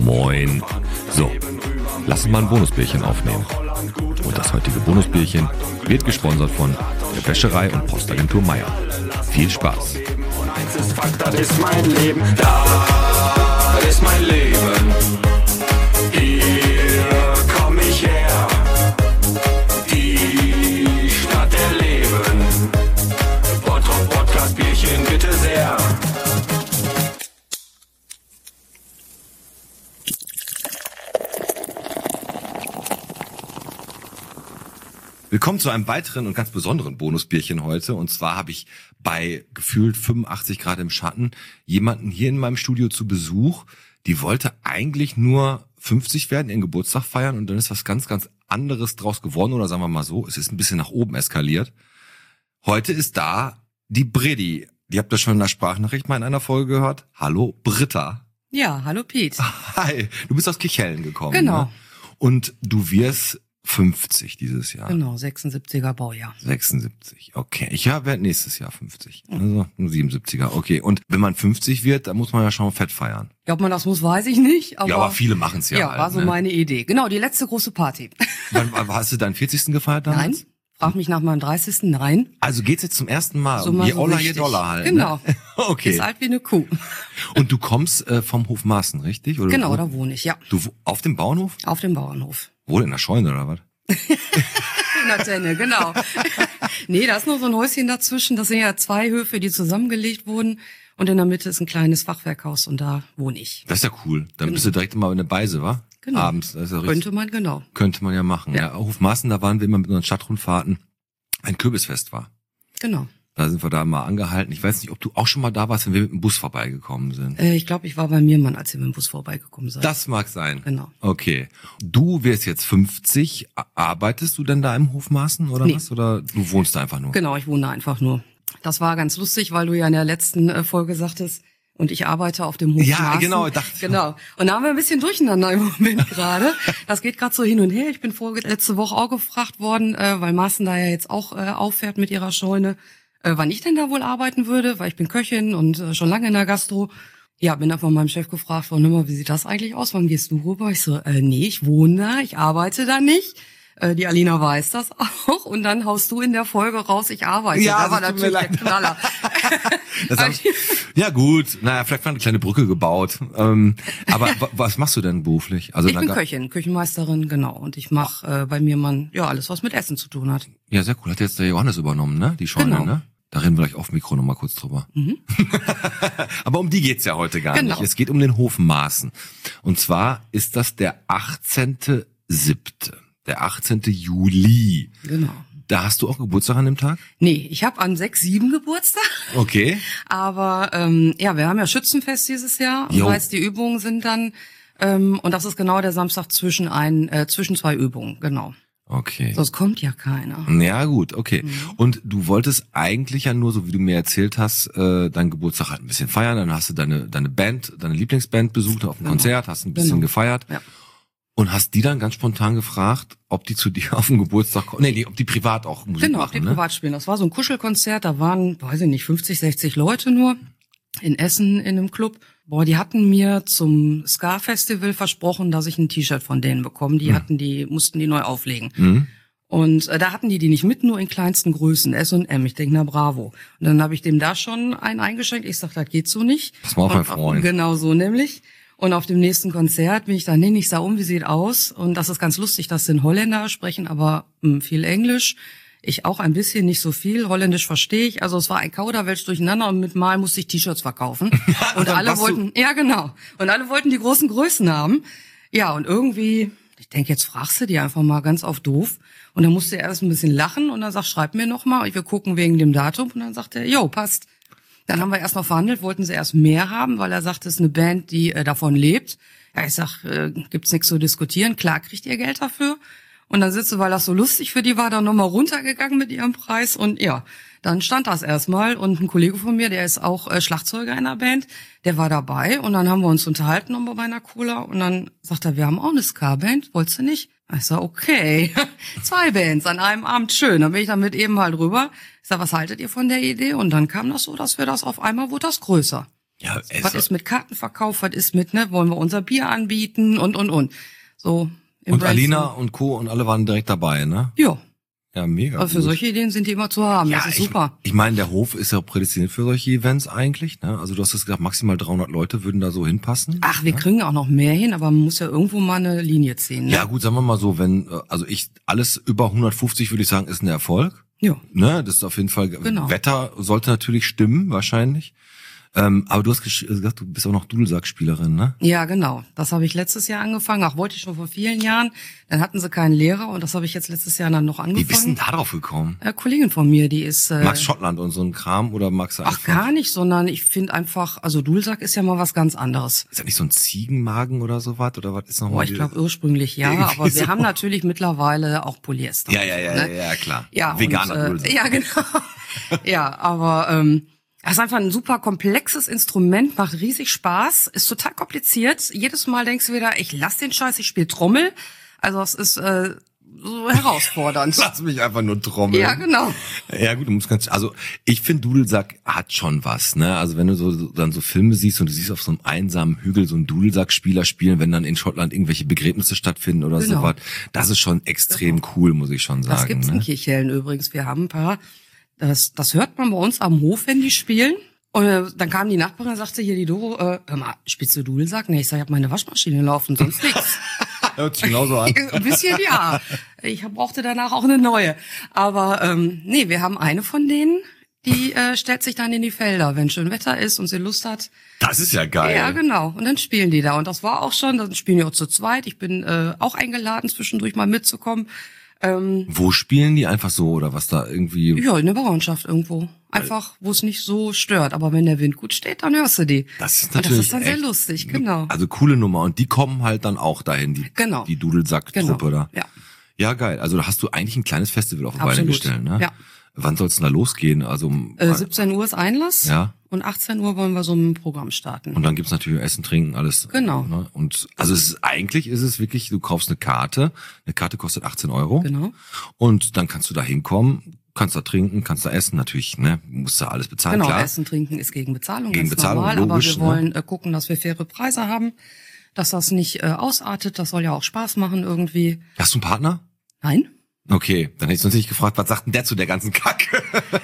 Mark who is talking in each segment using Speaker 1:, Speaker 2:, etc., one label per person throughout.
Speaker 1: Moin. So, lass uns mal ein Bonusbierchen aufnehmen. Und das heutige Bonusbierchen wird gesponsert von der Wäscherei und Postagentur Meier. Viel Spaß.
Speaker 2: Eins ist Fakt, das ist mein Leben. Das ist mein Leben. Hier komm ich her. Die Stadt der Leben. Bottrop Podcast Bierchen bitte sehr.
Speaker 1: Willkommen zu einem weiteren und ganz besonderen Bonusbierchen heute. Und zwar habe ich bei gefühlt 85 Grad im Schatten jemanden hier in meinem Studio zu Besuch. Die wollte eigentlich nur 50 werden, ihren Geburtstag feiern, und dann ist was ganz, ganz anderes draus geworden. Oder sagen wir mal so, es ist ein bisschen nach oben eskaliert. Heute ist da die Britti. Die habt ihr schon in der Sprachnachricht mal in einer Folge gehört. Hallo Britta.
Speaker 3: Ja, hallo Pete.
Speaker 1: Hi, du bist aus Kichellen gekommen.
Speaker 3: Genau.
Speaker 1: Ne? Und du wirst 50 dieses Jahr.
Speaker 3: Genau, 76er Baujahr.
Speaker 1: 76, okay. Ich werde nächstes Jahr 50. Also nur 77er, okay. Und wenn man 50 wird, dann muss man ja schon fett feiern.
Speaker 3: Ja, ob man das muss, weiß ich nicht. Aber
Speaker 1: Ja, aber viele machen es ja.
Speaker 3: Ja,
Speaker 1: halt,
Speaker 3: war so
Speaker 1: ne?
Speaker 3: meine Idee. Genau, die letzte große Party.
Speaker 1: Wann hast du deinen 40. gefeiert damals?
Speaker 3: Nein, frag mich nach meinem 30. Nein.
Speaker 1: Also geht's jetzt zum ersten Mal.
Speaker 3: So mal
Speaker 1: Je
Speaker 3: so
Speaker 1: Oller, je
Speaker 3: richtig.
Speaker 1: Dollar halt.
Speaker 3: Genau.
Speaker 1: Ne? Okay.
Speaker 3: Ist alt wie eine Kuh.
Speaker 1: Und du kommst vom Hof Maaßen, richtig? Oder
Speaker 3: Genau, da wohne ich, ja.
Speaker 1: Du auf dem Bauernhof?
Speaker 3: Auf dem Bauernhof.
Speaker 1: Wo, in der Scheune oder was?
Speaker 3: In der Tenne, genau. Nee, da ist nur so ein Häuschen dazwischen. Das sind ja 2 Höfe, die zusammengelegt wurden. Und in der Mitte ist ein kleines Fachwerkhaus und da wohne ich.
Speaker 1: Das ist ja cool. Dann bist du direkt immer in der Beise, wa?
Speaker 3: Genau.
Speaker 1: Abends. Das ist ja richtig. Könnte man ja machen. Ja. Hof Maaßen, da waren wir immer mit unseren Stadtrundfahrten. Ein Kürbisfest war.
Speaker 3: Genau.
Speaker 1: Da sind wir da mal angehalten. Ich weiß nicht, ob du auch schon mal da warst, wenn wir mit dem Bus vorbeigekommen sind.
Speaker 3: Ich glaube, ich war bei Mirmann, als ihr mit dem Bus vorbeigekommen seid.
Speaker 1: Das mag sein.
Speaker 3: Genau.
Speaker 1: Okay. Du wirst jetzt 50. Arbeitest du denn da im Hof Maaßen oder
Speaker 3: Nee.
Speaker 1: was? Oder du wohnst da einfach nur?
Speaker 3: Genau, ich wohne einfach nur. Das war ganz lustig, weil du ja in der letzten Folge sagtest, und ich arbeite auf dem Hof
Speaker 1: Ja,
Speaker 3: Maaßen.
Speaker 1: genau, dachte ich.
Speaker 3: Genau. Und da haben wir ein bisschen durcheinander im Moment gerade. Das geht gerade so hin und her. Ich bin letzte Woche auch gefragt worden, weil Maaßen da ja jetzt auch auffährt mit ihrer Scheune, wann ich denn da wohl arbeiten würde, weil ich bin Köchin und schon lange in der Gastro. Ja, bin dann von meinem Chef gefragt worden, wie sieht das eigentlich aus? Wann gehst du rüber? Ich so, nee, ich wohne da, ich arbeite da nicht. Die Alina weiß das auch. Und dann haust du in der Folge raus, ich arbeite.
Speaker 1: Ja,
Speaker 3: da war
Speaker 1: das tut mir
Speaker 3: natürlich der
Speaker 1: leid.
Speaker 3: Knaller.
Speaker 1: Ja gut, naja, vielleicht war eine kleine Brücke gebaut. Aber was machst du denn beruflich? Also
Speaker 3: Ich bin Köchin, Küchenmeisterin, genau. Und ich mache bei Mirmann alles, was mit Essen zu tun hat.
Speaker 1: Ja, sehr cool. Hat jetzt der Johannes übernommen, ne? Die Scheune,
Speaker 3: Genau.
Speaker 1: ne? Da reden wir gleich auf Mikro nochmal kurz drüber. Aber um die geht's ja heute gar
Speaker 3: Genau.
Speaker 1: nicht. Es geht um den Hof Maaßen. Und zwar ist das der 18.07., der 18. Juli.
Speaker 3: Genau.
Speaker 1: Da hast du auch Geburtstag an dem Tag?
Speaker 3: Nee, ich habe am 6/7 Geburtstag.
Speaker 1: Okay.
Speaker 3: Aber wir haben ja Schützenfest dieses Jahr.
Speaker 1: Jo.
Speaker 3: Das heißt, die Übungen sind dann, und das ist genau der Samstag zwischen 2 Übungen, genau.
Speaker 1: Okay.
Speaker 3: Sonst kommt ja keiner.
Speaker 1: Ja, gut, okay. Und du wolltest eigentlich ja nur, so wie du mir erzählt hast, deinen Geburtstag halt ein bisschen feiern. Dann hast du deine Band, deine Lieblingsband besucht auf dem Konzert, hast ein bisschen gefeiert.
Speaker 3: Ja.
Speaker 1: Und hast die dann ganz spontan gefragt, ob die zu dir auf den Geburtstag kommen? Nee, ob die privat auch Musik
Speaker 3: Genau,
Speaker 1: machen,
Speaker 3: die
Speaker 1: ne?
Speaker 3: privat spielen. Das war so ein Kuschelkonzert, da waren, weiß ich nicht, 50, 60 Leute nur in Essen in einem Club. Boah, die hatten mir zum Ska-Festival versprochen, dass ich ein T-Shirt von denen bekomme. Mussten die neu auflegen. Und da hatten die nicht mit, nur in kleinsten Größen, S&M. Ich denke, na bravo. Und dann habe ich dem da schon einen eingeschenkt. Ich sag, das geht so nicht.
Speaker 1: Das war auch mein Freund.
Speaker 3: Genau so nämlich. Und auf dem nächsten Konzert bin ich dann hin, ich sah wie sieht aus. Und das ist ganz lustig, dass sind Holländer sprechen, aber viel Englisch. Ich auch ein bisschen, nicht so viel. Holländisch verstehe ich. Also es war ein Kauderwelsch durcheinander und mit Mal musste ich T-Shirts verkaufen. Und alle wollten, ja genau. Und alle wollten die großen Größen haben. Ja, und irgendwie, ich denke, jetzt fragst du die einfach mal ganz auf doof. Und dann musste er erst ein bisschen lachen und dann sagt, schreib mir noch mal, wir gucken wegen dem Datum. Und dann sagt er, jo, passt. Dann haben wir erst noch verhandelt, wollten sie erst mehr haben, weil er sagte, es ist eine Band, die davon lebt. Ja, ich sag, gibt's nichts zu diskutieren. Klar kriegt ihr Geld dafür. Und dann sitzt du, weil das so lustig für die war, dann nochmal runtergegangen mit ihrem Preis. Und ja, dann stand das erstmal. Und ein Kollege von mir, der ist auch Schlagzeuger in der Band, der war dabei. Und dann haben wir uns unterhalten bei einer Cola. Und dann sagt er, wir haben auch eine Ska-Band, wolltest du nicht? Ich sag, okay, 2 Bands an einem Abend, schön. Dann bin ich damit eben halt rüber. Ich sag, was haltet ihr von der Idee? Und dann kam das so, dass wir das auf einmal, wurde das größer.
Speaker 1: Ja,
Speaker 3: Was ist mit Kartenverkauf, was ist mit, wollen wir unser Bier anbieten und. So im
Speaker 1: und
Speaker 3: Brainstorm.
Speaker 1: Alina und Co. und alle waren direkt dabei, ne?
Speaker 3: Ja,
Speaker 1: Ja, mega.
Speaker 3: also für
Speaker 1: gut.
Speaker 3: solche Ideen sind die immer zu haben,
Speaker 1: Ja,
Speaker 3: das ist super.
Speaker 1: Ich meine, der Hof ist ja prädestiniert für solche Events eigentlich, ne? Also du hast es gesagt, maximal 300 Leute würden da so hinpassen.
Speaker 3: Ach, wir kriegen auch noch mehr hin, aber man muss ja irgendwo mal eine Linie ziehen. Ne?
Speaker 1: Ja gut, sagen wir mal so, wenn, also alles über 150 würde ich sagen, ist ein Erfolg.
Speaker 3: Ja.
Speaker 1: Ne, das ist auf jeden Fall,
Speaker 3: Genau.
Speaker 1: Wetter sollte natürlich stimmen, wahrscheinlich. Aber du hast gesagt, du bist auch noch Dudelsackspielerin, ne?
Speaker 3: Ja, genau. Das habe ich letztes Jahr angefangen. Ach, wollte ich schon vor vielen Jahren. Dann hatten sie keinen Lehrer und das habe ich jetzt letztes Jahr dann noch angefangen.
Speaker 1: Wie bist du denn da drauf gekommen?
Speaker 3: Kollegin von mir, die ist...
Speaker 1: Magst Schottland und so ein Kram oder magst du
Speaker 3: Ach, gar nicht, sondern ich finde einfach, also Dudelsack ist ja mal was ganz anderes.
Speaker 1: Ist das nicht so ein Ziegenmagen oder sowas? Oder was ist nochmal?
Speaker 3: Boah, ich glaube ursprünglich ja,
Speaker 1: Irgendwie
Speaker 3: aber wir
Speaker 1: so.
Speaker 3: haben natürlich mittlerweile auch Polyester.
Speaker 1: Ja, klar.
Speaker 3: Ja,
Speaker 1: Veganer
Speaker 3: und,
Speaker 1: Dudelsack.
Speaker 3: ja, genau. Ja, aber das ist einfach ein super komplexes Instrument, macht riesig Spaß, ist total kompliziert. Jedes Mal denkst du wieder, ich lass den Scheiß, ich spiele Trommel. Also es ist so herausfordernd.
Speaker 1: Lass mich einfach nur trommeln.
Speaker 3: Ja, genau.
Speaker 1: Ja gut, du musst also ich finde Dudelsack hat schon was, ne? Also wenn du dann so Filme siehst und du siehst auf so einem einsamen Hügel so einen Dudelsackspieler spielen, wenn dann in Schottland irgendwelche Begräbnisse stattfinden oder
Speaker 3: Genau.
Speaker 1: sowas, das ist schon extrem cool, muss ich schon sagen.
Speaker 3: Das gibt's in
Speaker 1: ne?
Speaker 3: Kirchhellen übrigens. Wir haben ein paar, das hört man bei uns am Hof, wenn die spielen. Und dann kam die Nachbarin und sagte hier, die Doro, hör mal, spielst du Dudelsack? Nee, ich sag, ich hab meine Waschmaschine laufen, sonst nichts.
Speaker 1: Hört sich genauso an.
Speaker 3: Ein bisschen ja. Ich brauchte danach auch eine neue. Aber nee, wir haben eine von denen, die stellt sich dann in die Felder, wenn schön Wetter ist und sie Lust hat.
Speaker 1: Das ist ja geil.
Speaker 3: Ja, genau. Und dann spielen die da. Und das war auch schon, dann spielen die auch zu zweit. Ich bin auch eingeladen, zwischendurch mal mitzukommen.
Speaker 1: Wo spielen die einfach so oder was da irgendwie?
Speaker 3: Ja, in der Bauernschaft irgendwo. Einfach, wo es nicht so stört. Aber wenn der Wind gut steht, dann hörst du die.
Speaker 1: Das ist
Speaker 3: Und
Speaker 1: natürlich
Speaker 3: das ist dann sehr
Speaker 1: echt
Speaker 3: lustig, genau.
Speaker 1: Also coole Nummer und die kommen halt dann auch dahin,
Speaker 3: Genau.
Speaker 1: die Dudelsack-Truppe da.
Speaker 3: Ja.
Speaker 1: Ja, geil. Also da hast du eigentlich ein kleines Festival auf die Beine
Speaker 3: Absolut.
Speaker 1: gestellt, ne?
Speaker 3: Ja.
Speaker 1: Wann soll's denn da losgehen? Also
Speaker 3: 17 Uhr ist Einlass.
Speaker 1: Ja.
Speaker 3: Und 18 Uhr wollen wir so ein Programm starten.
Speaker 1: und dann gibt's natürlich Essen, Trinken, alles.
Speaker 3: Genau.
Speaker 1: Ne? Und also eigentlich ist es wirklich, du kaufst eine Karte kostet 18 €.
Speaker 3: Genau.
Speaker 1: Und dann kannst du da hinkommen, kannst da trinken, kannst da essen, natürlich, ne? Musst da alles bezahlen,
Speaker 3: Genau,
Speaker 1: klar.
Speaker 3: Essen, Trinken ist gegen Bezahlung,
Speaker 1: Gegen
Speaker 3: ganz
Speaker 1: Bezahlung,
Speaker 3: normal.
Speaker 1: logisch,
Speaker 3: aber wir
Speaker 1: ne?
Speaker 3: wollen gucken, dass wir faire Preise haben, dass das nicht ausartet. Das soll ja auch Spaß machen irgendwie.
Speaker 1: Hast du einen Partner?
Speaker 3: Nein?
Speaker 1: Okay, dann hätte ich sonst nicht gefragt, was sagt denn der zu der ganzen Kacke?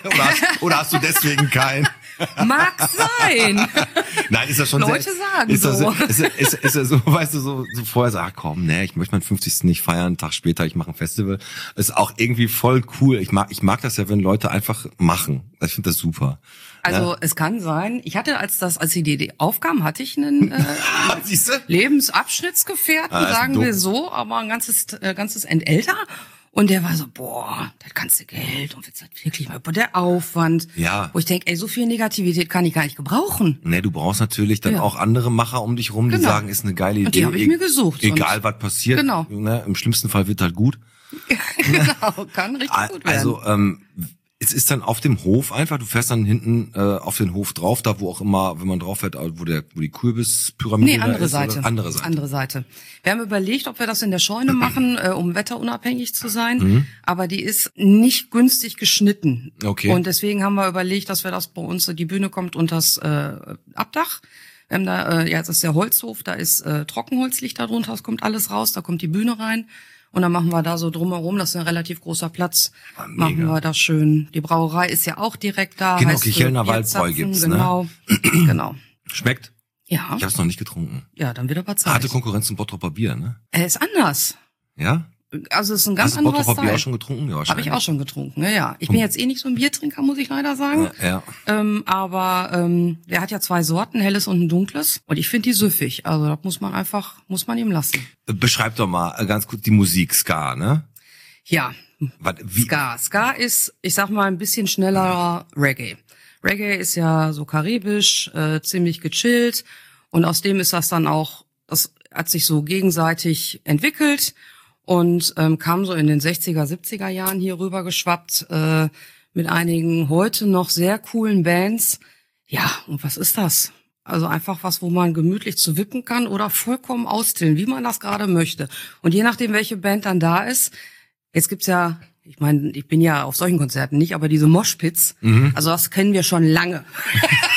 Speaker 1: oder hast du deswegen keinen?
Speaker 3: Mag sein.
Speaker 1: Nein, ist das schon
Speaker 3: Leute
Speaker 1: sehr,
Speaker 3: sagen
Speaker 1: ist das,
Speaker 3: so.
Speaker 1: Ist das so, weißt du, so vorher so, ach komm, ne, ich möchte meinen 50. nicht feiern, einen Tag später, ich mache ein Festival. Ist auch irgendwie voll cool. Ich mag das ja, wenn Leute einfach machen. Ich finde das super.
Speaker 3: Also es kann sein, ich hatte, als die Idee aufkam, hatte ich einen
Speaker 1: Siehst du?
Speaker 3: Lebensabschnittsgefährten,
Speaker 1: ist
Speaker 3: sagen
Speaker 1: dumm.
Speaker 3: wir so, aber ein ganzes End älter. Und der war so, boah, das ganze Geld und jetzt halt wirklich mal der Aufwand.
Speaker 1: Ja.
Speaker 3: Wo ich denke, ey, so viel Negativität kann ich gar nicht gebrauchen.
Speaker 1: Ne, du brauchst natürlich dann
Speaker 3: Ja.
Speaker 1: auch andere Macher um dich rum, die
Speaker 3: Genau.
Speaker 1: sagen, ist eine geile Idee.
Speaker 3: Und die habe ich mir gesucht.
Speaker 1: Egal,
Speaker 3: Und-
Speaker 1: was passiert.
Speaker 3: Genau.
Speaker 1: Ne, im schlimmsten Fall wird halt gut.
Speaker 3: Genau, kann richtig gut werden.
Speaker 1: Also, es ist dann auf dem Hof einfach, du fährst dann hinten auf den Hof drauf, da wo auch immer, wenn man drauf fährt, wo die Kürbispyramide
Speaker 3: Nee,
Speaker 1: da
Speaker 3: andere
Speaker 1: ist,
Speaker 3: Seite.
Speaker 1: oder? Andere Seite.
Speaker 3: Andere Seite. Wir haben überlegt, ob wir das in der Scheune machen, um wetterunabhängig zu sein. Aber die ist nicht günstig geschnitten.
Speaker 1: Okay.
Speaker 3: Und deswegen haben wir überlegt, dass wir das bei uns, die Bühne kommt unter das Abdach. Wir haben da, jetzt ist der Holzhof, da ist Trockenholz liegt da drunter, es kommt alles raus, da kommt die Bühne rein. Und dann machen wir da so drumherum, das ist ein relativ großer Platz,
Speaker 1: Ah, mega.
Speaker 3: machen wir das schön. Die Brauerei ist ja auch direkt da.
Speaker 1: Genau,
Speaker 3: heißt,
Speaker 1: Kichelner
Speaker 3: Bierzapfen,
Speaker 1: Waldbräu gibt's, ne?
Speaker 3: Genau, genau.
Speaker 1: Schmeckt?
Speaker 3: Ja,
Speaker 1: Ich hab's noch nicht getrunken.
Speaker 3: ja, dann wieder bei Zeit.
Speaker 1: Harte Konkurrenz zum Bottroper Bier, ne?
Speaker 3: Er ist anders.
Speaker 1: Ja?
Speaker 3: Also es ist ein ganz
Speaker 1: Hast du
Speaker 3: anderer
Speaker 1: Bottroper Bier
Speaker 3: Style.
Speaker 1: auch schon getrunken? Ja,
Speaker 3: Habe ich
Speaker 1: wahrscheinlich.
Speaker 3: auch schon getrunken, ja. Ich bin jetzt eh nicht so ein Biertrinker, muss ich leider sagen.
Speaker 1: Ja.
Speaker 3: Aber der hat ja 2 Sorten, helles und ein dunkles. Und ich finde die süffig. Also das muss man ihm lassen.
Speaker 1: Beschreib doch mal ganz kurz die Musik, Ska, ne?
Speaker 3: Ja,
Speaker 1: Wie?
Speaker 3: Ska ist, ich sag mal, ein bisschen schnellerer Reggae. Reggae ist ja so karibisch, ziemlich gechillt. Und aus dem ist das dann auch, das hat sich so gegenseitig entwickelt und kam so in den 60er, 70er Jahren hier rüber geschwappt mit einigen heute noch sehr coolen Bands. Ja, und was ist das? Also einfach was, wo man gemütlich zu wippen kann oder vollkommen austillen, wie man das gerade möchte. Und je nachdem, welche Band dann da ist, jetzt gibt's ja, ich meine, ich bin ja auf solchen Konzerten nicht, aber diese Moshpits, also das kennen wir schon lange.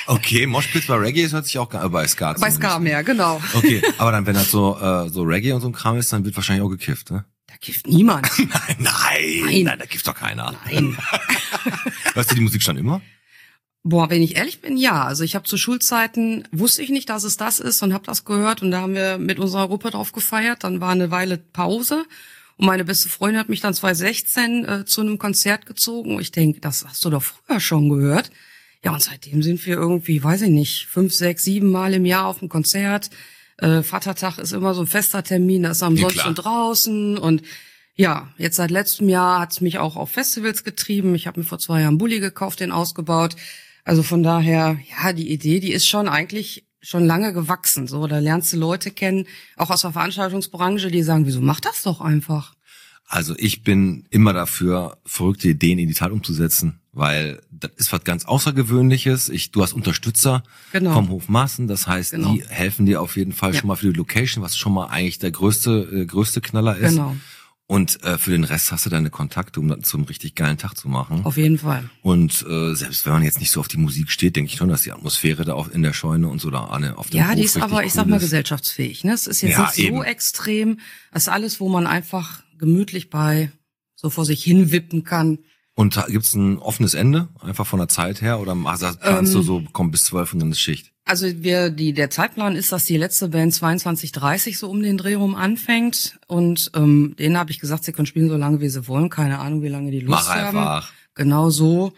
Speaker 1: Okay, Moshpits bei Reggae hört sich auch bei Ska
Speaker 3: Bei Ska mehr, genau.
Speaker 1: Okay, aber dann, wenn das so Reggae und so ein Kram ist, dann wird wahrscheinlich auch gekifft, ne?
Speaker 3: Da kifft niemand.
Speaker 1: Nein, da kifft doch keiner.
Speaker 3: Nein.
Speaker 1: Hörst du die Musik schon immer?
Speaker 3: Boah, wenn ich ehrlich bin, ja. Also ich habe zu Schulzeiten, wusste ich nicht, dass es das ist und habe das gehört und da haben wir mit unserer Gruppe drauf gefeiert. Dann war eine Weile Pause und meine beste Freundin hat mich dann 2016 zu einem Konzert gezogen. Und ich denke, das hast du doch früher schon gehört. Ja, und seitdem sind wir irgendwie, weiß ich nicht, 5, 6, 7 Mal im Jahr auf dem Konzert. Vatertag ist immer so ein fester Termin, da ist am sonst und draußen und ja, jetzt seit letztem Jahr hat's mich auch auf Festivals getrieben. Ich habe mir vor 2 Jahren einen Bulli gekauft, den ausgebaut. Also von daher, ja, die Idee, die ist schon eigentlich schon lange gewachsen. So, da lernst du Leute kennen, auch aus der Veranstaltungsbranche, die sagen, wieso mach das doch einfach?
Speaker 1: Also ich bin immer dafür, verrückte Ideen in die Tat umzusetzen, weil das ist was ganz Außergewöhnliches. Du hast Unterstützer vom Hof Maaßen, das heißt, die helfen dir auf jeden Fall schon mal für die Location, was schon mal eigentlich der größte Knaller ist. Genau. Und für den Rest hast du deine Kontakte, um das zum richtig geilen Tag zu machen.
Speaker 3: Auf jeden Fall.
Speaker 1: Und selbst wenn man jetzt nicht so auf die Musik steht, denke ich schon, dass die Atmosphäre da auch in der Scheune und so da auf dem Hof
Speaker 3: die ist aber, ich sag mal, gesellschaftsfähig. Ne? Es ist jetzt nicht so extrem. Das ist alles, wo man einfach gemütlich bei so vor sich hin wippen kann.
Speaker 1: Und gibt's ein offenes Ende, einfach von der Zeit her? Oder planst du so, komm bis 12 und dann ist Schicht?
Speaker 3: Also der Zeitplan ist, dass die letzte Band 22:30 so um den Dreh rum anfängt. Und denen habe ich gesagt, sie können spielen so lange, wie sie wollen. Keine Ahnung, wie lange die Lust haben. Mach einfach. Genau so.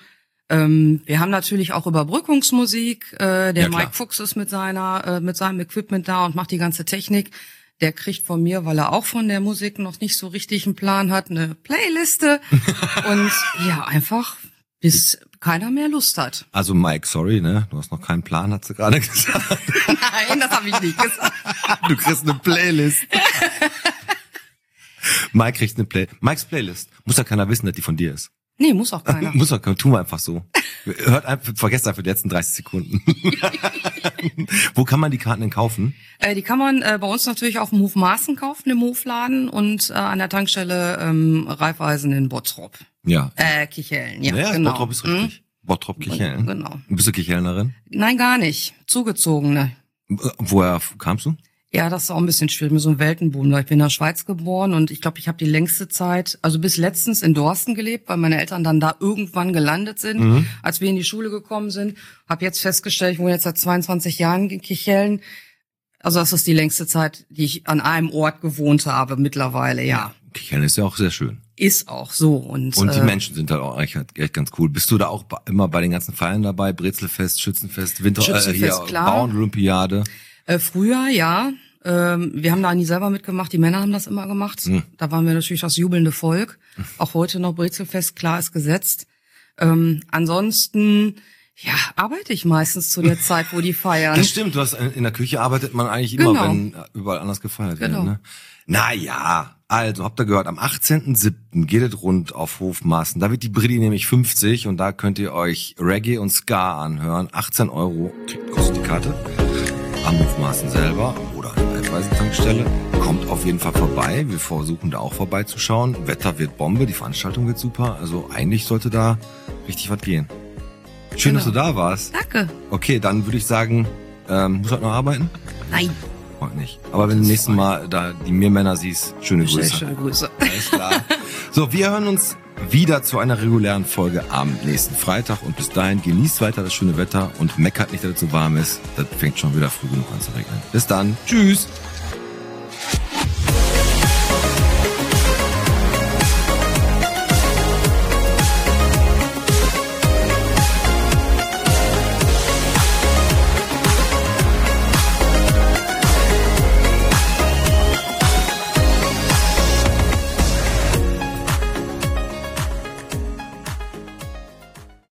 Speaker 3: Wir haben natürlich auch Überbrückungsmusik. Der Mike Fuchs ist mit seinem Equipment da und macht die ganze Technik. Der kriegt von mir, weil er auch von der Musik noch nicht so richtig einen Plan hat, eine Playliste. Und ja, einfach bis keiner mehr Lust hat.
Speaker 1: Also Mike, sorry, ne? Du hast noch keinen Plan, hat sie gerade gesagt.
Speaker 3: Nein, das habe ich nicht gesagt.
Speaker 1: Du kriegst eine Playlist. Mike kriegt eine Mikes Playlist. Muss ja keiner wissen, dass die von dir ist.
Speaker 3: Nee, muss auch keiner.
Speaker 1: Muss auch keiner. Tun wir einfach so. Vergesst einfach die letzten 30 Sekunden. Wo kann man die Karten denn kaufen?
Speaker 3: Die kann man bei uns natürlich auf dem Hof Maaßen kaufen, im Hofladen und an der Tankstelle Raiffeisen in Bottrop.
Speaker 1: Ja.
Speaker 3: Kichellen, ja,
Speaker 1: naja,
Speaker 3: genau.
Speaker 1: Bottrop ist richtig. Bottrop, Kichellen.
Speaker 3: Genau.
Speaker 1: Bist du Kichelnerin?
Speaker 3: Nein, gar nicht. Zugezogene.
Speaker 1: Woher kamst du?
Speaker 3: Ja, das ist auch ein bisschen schwierig mit so einem Weltenboom. Ich bin in der Schweiz geboren und ich glaube, ich habe die längste Zeit, also bis letztens in Dorsten gelebt, weil meine Eltern dann da irgendwann gelandet sind, als wir in die Schule gekommen sind. Habe jetzt festgestellt, ich wohne jetzt seit 22 Jahren in Kichellen. Also das ist die längste Zeit, die ich an einem Ort gewohnt habe mittlerweile, ja.
Speaker 1: Kichellen ist ja auch sehr schön.
Speaker 3: Ist auch so. Und
Speaker 1: die Menschen sind halt auch echt ganz cool. Bist du da auch immer bei den ganzen Feiern dabei? Brezelfest, Schützenfest, Bauernolympiade?
Speaker 3: Früher, ja. Wir haben da nie selber mitgemacht, die Männer haben das immer gemacht. Da waren wir natürlich das jubelnde Volk. Auch heute noch Brezelfest, klar ist gesetzt. Ansonsten, ja, arbeite ich meistens zu der Zeit, wo die feiern.
Speaker 1: Das stimmt, in der Küche arbeitet man eigentlich immer, wenn überall anders gefeiert wird. Ne? Naja, also habt ihr gehört, am 18.07. geht es rund auf Hof Maaßen. Da wird die Brilli nämlich 50 und da könnt ihr euch Reggae und Ska anhören. 18 € kostet die Karte. Am Hof Maaßen selber oder an der Raiffeisen-Tankstelle. Kommt auf jeden Fall vorbei. Wir versuchen da auch vorbeizuschauen. Wetter wird Bombe, die Veranstaltung wird super. Also eigentlich sollte da richtig was gehen. Schön, dass du da warst.
Speaker 3: Danke.
Speaker 1: Okay, dann würde ich sagen, musst du heute noch arbeiten?
Speaker 3: Nein.
Speaker 1: Heute nicht. Aber wenn du nächsten Mal da die Meermänner siehst, schöne Grüße.
Speaker 3: Schöne Grüße.
Speaker 1: Alles klar. So, wir hören uns wieder zu einer regulären Folge am nächsten Freitag und bis dahin genießt weiter das schöne Wetter und meckert nicht, dass es so warm ist. Das fängt schon wieder früh genug an zu regnen. Bis dann. Tschüss.